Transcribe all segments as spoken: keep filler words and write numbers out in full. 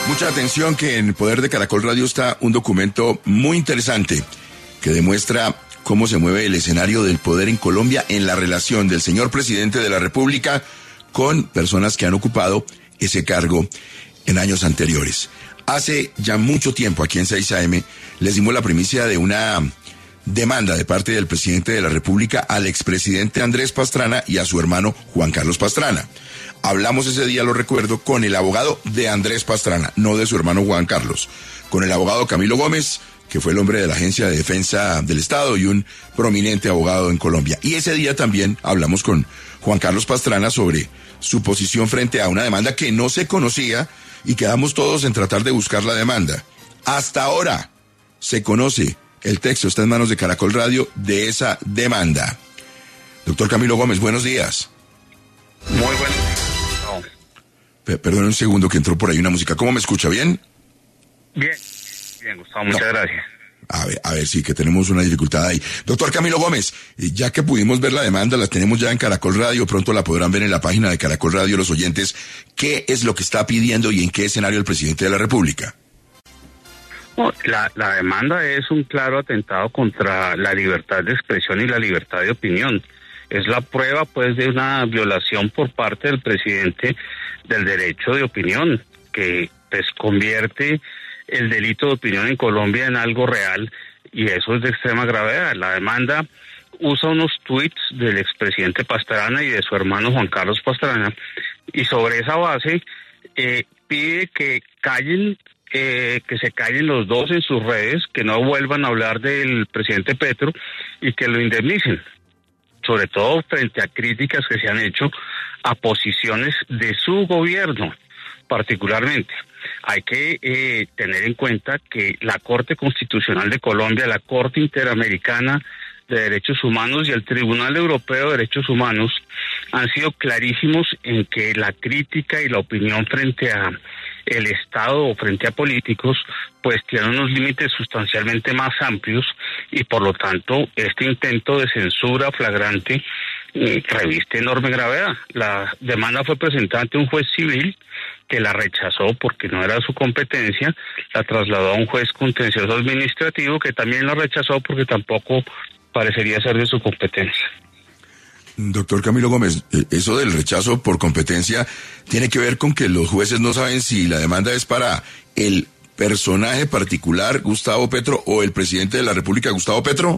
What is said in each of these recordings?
Mucha atención que en Poder de Caracol Radio está un documento muy interesante que demuestra cómo se mueve el escenario del poder en Colombia en la relación del señor presidente de la República con personas que han ocupado ese cargo en años anteriores. Hace ya mucho tiempo aquí en seis A M les dimos la primicia de una demanda de parte del presidente de la República al expresidente Andrés Pastrana y a su hermano Juan Carlos Pastrana. Hablamos ese día, lo recuerdo, con el abogado de Andrés Pastrana, no de su hermano Juan Carlos, con el abogado Camilo Gómez, que fue el hombre de la Agencia de Defensa del Estado y un prominente abogado en Colombia. Y ese día también hablamos con Juan Carlos Pastrana sobre su posición frente a una demanda que no se conocía y quedamos todos en tratar de buscar la demanda. Hasta ahora se conoce, el texto está en manos de Caracol Radio, de esa demanda. Doctor Camilo Gómez, buenos días. Muy buenos días. Perdón un segundo que entró por ahí una música. ¿Cómo me escucha? ¿Bien? Bien, bien, Gustavo, muchas no. gracias. A ver, a ver, sí, que tenemos una dificultad ahí. Doctor Camilo Gómez, ya que pudimos ver la demanda, la tenemos ya en Caracol Radio, pronto la podrán ver en la página de Caracol Radio los oyentes. ¿Qué es lo que está pidiendo y en qué escenario el presidente de la República? La, la demanda es un claro atentado contra la libertad de expresión y la libertad de opinión. Es la prueba, pues, de una violación por parte del presidente del derecho de opinión, que pues convierte el delito de opinión en Colombia en algo real, y eso es de extrema gravedad. La demanda usa unos tuits del expresidente Pastrana y de su hermano Juan Carlos Pastrana, y sobre esa base eh, pide que callen, eh, que se callen los dos en sus redes, que no vuelvan a hablar del presidente Petro y que lo indemnicen, sobre todo frente a críticas que se han hecho a posiciones de su gobierno, particularmente. Hay que eh, tener en cuenta que la Corte Constitucional de Colombia, la Corte Interamericana de Derechos Humanos y el Tribunal Europeo de Derechos Humanos han sido clarísimos en que la crítica y la opinión frente a el Estado o frente a políticos pues tienen unos límites sustancialmente más amplios, y por lo tanto este intento de censura flagrante eh, reviste enorme gravedad. La demanda fue presentada ante un juez civil que la rechazó porque no era su competencia, la trasladó a un juez contencioso administrativo que también la rechazó porque tampoco parecería ser de su competencia. Doctor Camilo Gómez, eso del rechazo por competencia tiene que ver con que los jueces no saben si la demanda es para el personaje particular Gustavo Petro o el presidente de la República Gustavo Petro.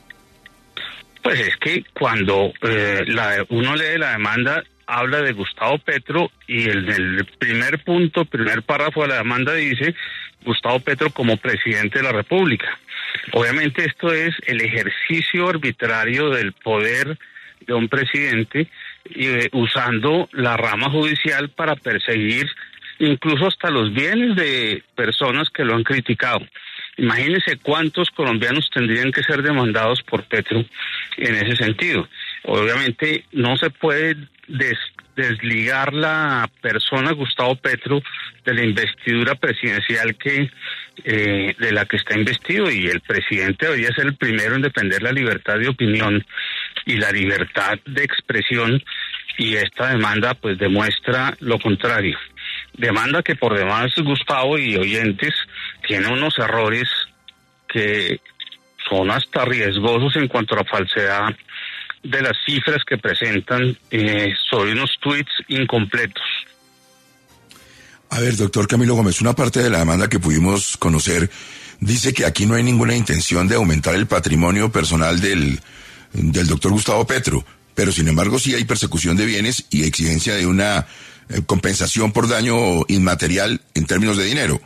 Pues es que cuando eh, la, uno lee la demanda habla de Gustavo Petro, y el, el primer punto, primer párrafo de la demanda dice Gustavo Petro como presidente de la República. Obviamente esto es el ejercicio arbitrario del poder de un presidente, eh, usando la rama judicial para perseguir incluso hasta los bienes de personas que lo han criticado. Imagínense cuántos colombianos tendrían que ser demandados por Petro en ese sentido. Obviamente no se puede des, desligar la persona Gustavo Petro de la investidura presidencial que eh, de la que está investido, y el presidente debería ser el primero en defender la libertad de opinión y la libertad de expresión, y esta demanda pues demuestra lo contrario. Demanda que por demás, Gustavo y oyentes, tiene unos errores que son hasta riesgosos en cuanto a la falsedad de las cifras que presentan eh, sobre unos tuits incompletos. A ver, doctor Camilo Gómez, una parte de la demanda que pudimos conocer dice que aquí no hay ninguna intención de aumentar el patrimonio personal del, del doctor Gustavo Petro, pero sin embargo sí hay persecución de bienes y exigencia de una eh, compensación por daño inmaterial en términos de dinero.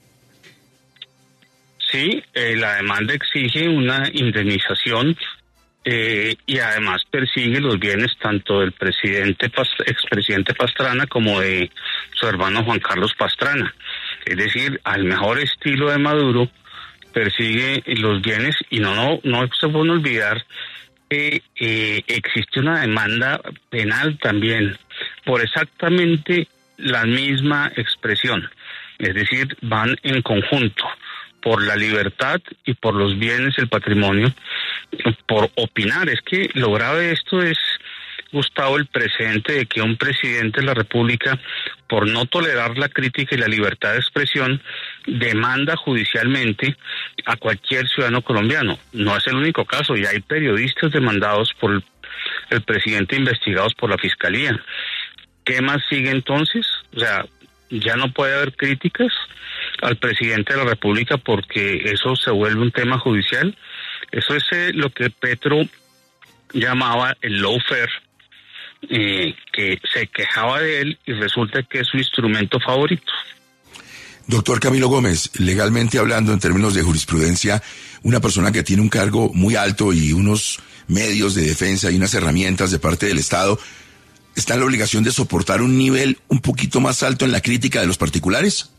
Sí, eh, la demanda exige una indemnización eh, y además persigue los bienes tanto del presidente expresidente Pastrana como de su hermano Juan Carlos Pastrana. Es decir, al mejor estilo de Maduro, persigue los bienes, y no no no se puede olvidar que eh, existe una demanda penal también por exactamente la misma expresión. Es decir, van en conjunto, por la libertad y por los bienes, el patrimonio, por opinar. Es que lo grave de esto es Gustavo, el precedente de que un presidente de la República, por no tolerar la crítica y la libertad de expresión, demanda judicialmente a cualquier ciudadano colombiano. No es el único caso, y hay periodistas demandados por el, el presidente, investigados por la Fiscalía. ¿Qué más sigue entonces? O sea, ya no puede haber críticas al presidente de la República porque eso se vuelve un tema judicial. Eso es eh, lo que Petro llamaba el lawfare, eh, que se quejaba de él y resulta que es su instrumento favorito. Doctor Camilo Gómez, legalmente hablando, en términos de jurisprudencia, una persona que tiene un cargo muy alto y unos medios de defensa y unas herramientas de parte del Estado, ¿está en la obligación de soportar un nivel un poquito más alto en la crítica de los particulares?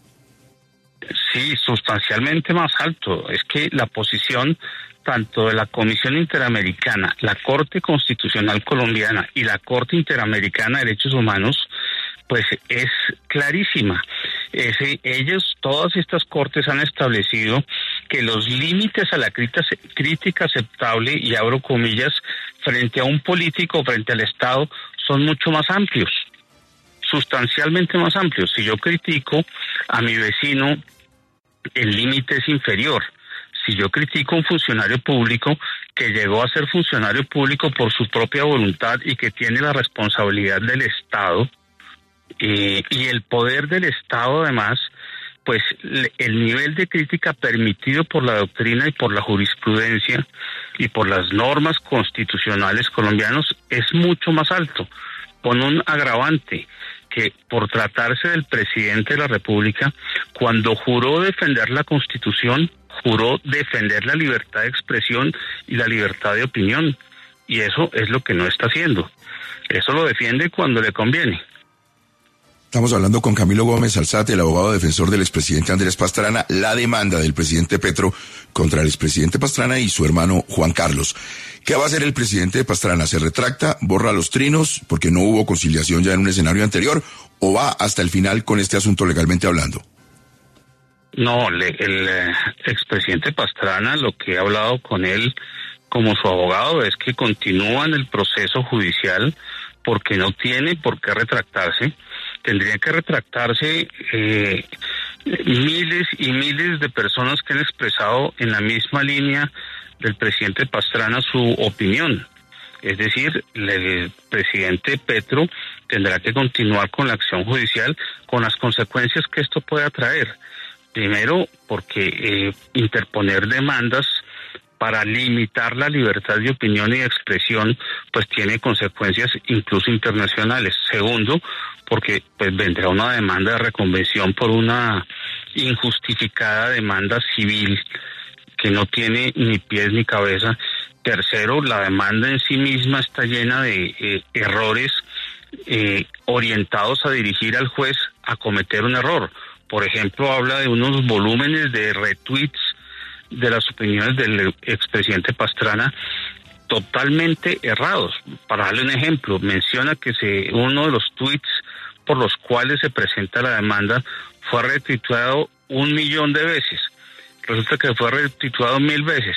Sí, sustancialmente más alto. Es que la posición tanto de la Comisión Interamericana, la Corte Constitucional Colombiana y la Corte Interamericana de Derechos Humanos, pues es clarísima. Es, ellos, todas estas cortes han establecido que los límites a la crítica aceptable, y abro comillas, frente a un político, frente al Estado, son mucho más amplios, sustancialmente más amplios. Si yo critico a mi vecino, el límite es inferior. Si yo critico a un funcionario público que llegó a ser funcionario público por su propia voluntad y que tiene la responsabilidad del Estado eh, y el poder del Estado además, pues el nivel de crítica permitido por la doctrina y por la jurisprudencia y por las normas constitucionales colombianos es mucho más alto, con un agravante que por tratarse del presidente de la República, cuando juró defender la Constitución, juró defender la libertad de expresión y la libertad de opinión, y eso es lo que no está haciendo. Eso lo defiende cuando le conviene. Estamos hablando con Camilo Gómez Alzate, el abogado defensor del expresidente Andrés Pastrana, la demanda del presidente Petro contra el expresidente Pastrana y su hermano Juan Carlos. ¿Qué va a hacer el presidente Pastrana? ¿Se retracta, borra los trinos porque no hubo conciliación ya en un escenario anterior, o va hasta el final con este asunto legalmente hablando? No, le, el eh, expresidente Pastrana, lo que he hablado con él como su abogado es que continúa en el proceso judicial porque no tiene por qué retractarse. Tendría que retractarse eh, miles y miles de personas que han expresado en la misma línea del presidente Pastrana su opinión. Es decir, el presidente Petro tendrá que continuar con la acción judicial con las consecuencias que esto pueda traer. Primero, porque eh, interponer demandas para limitar la libertad de opinión y de expresión, pues tiene consecuencias incluso internacionales. Segundo, porque pues vendrá una demanda de reconvención por una injustificada demanda civil que no tiene ni pies ni cabeza. Tercero, la demanda en sí misma está llena de eh, errores eh, orientados a dirigir al juez a cometer un error. Por ejemplo, habla de unos volúmenes de retweets de las opiniones del expresidente Pastrana totalmente errados. Para darle un ejemplo, menciona que se, uno de los tweets por los cuales se presenta la demanda fue retuiteado un millón de veces. Resulta que fue retuiteado mil veces.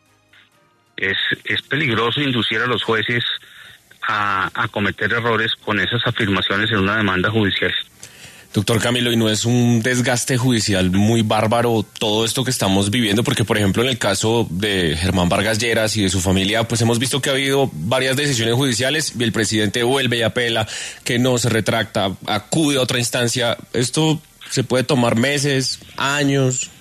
Es, es peligroso inducir a los jueces a, a cometer errores con esas afirmaciones en una demanda judicial. Doctor Camilo, ¿y no es un desgaste judicial muy bárbaro todo esto que estamos viviendo? Porque, por ejemplo, en el caso de Germán Vargas Lleras y de su familia, pues hemos visto que ha habido varias decisiones judiciales y el presidente vuelve y apela, que no se retracta, acude a otra instancia. ¿Esto se puede tomar meses, años?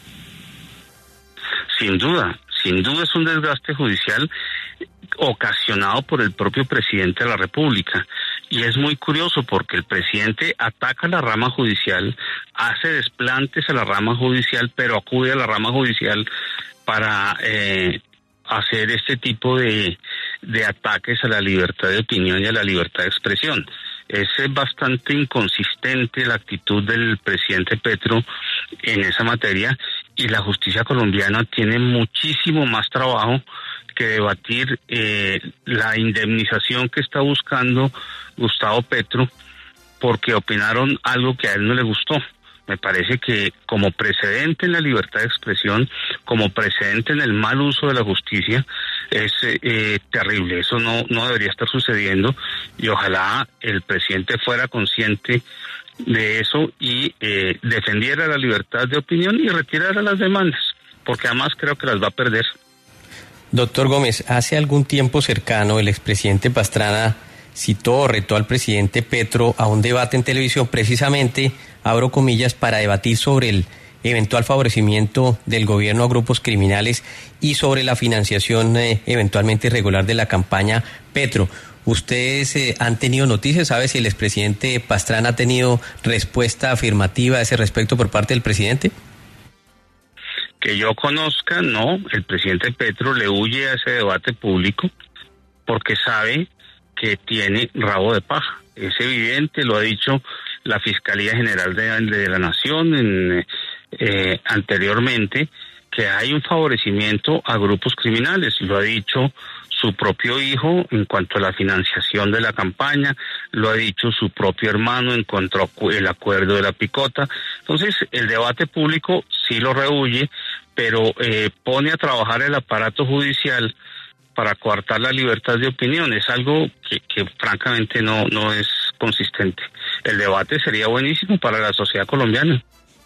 Sin duda, sin duda es un desgaste judicial ocasionado por el propio presidente de la República. Y es muy curioso porque el presidente ataca la rama judicial, hace desplantes a la rama judicial, pero acude a la rama judicial para eh, hacer este tipo de, de ataques a la libertad de opinión y a la libertad de expresión. Es bastante inconsistente la actitud del presidente Petro en esa materia y la justicia colombiana tiene muchísimo más trabajo que debatir eh, la indemnización que está buscando Gustavo Petro porque opinaron algo que a él no le gustó. Me parece que como precedente en la libertad de expresión, como precedente en el mal uso de la justicia, es eh, terrible. Eso no, no debería estar sucediendo y ojalá el presidente fuera consciente de eso y eh, defendiera la libertad de opinión y retirara las demandas, porque además creo que las va a perder. Doctor Gómez, hace algún tiempo cercano el expresidente Pastrana citó o retó al presidente Petro a un debate en televisión precisamente, abro comillas, para debatir sobre el eventual favorecimiento del gobierno a grupos criminales y sobre la financiación eh, eventualmente irregular de la campaña Petro. ¿Ustedes eh, han tenido noticias? ¿Sabe si el expresidente Pastrana ha tenido respuesta afirmativa a ese respecto por parte del presidente? Que yo conozca, no. El presidente Petro le huye a ese debate público porque sabe que tiene rabo de paja. Es evidente, lo ha dicho la Fiscalía General de, de la Nación en, eh, anteriormente, que hay un favorecimiento a grupos criminales. Lo ha dicho su propio hijo en cuanto a la financiación de la campaña, lo ha dicho su propio hermano en cuanto al acuerdo de la picota. Entonces, el debate público sí lo rehuye, pero eh, pone a trabajar el aparato judicial para coartar la libertad de opinión. Es algo que, que francamente no, no es consistente. El debate sería buenísimo para la sociedad colombiana.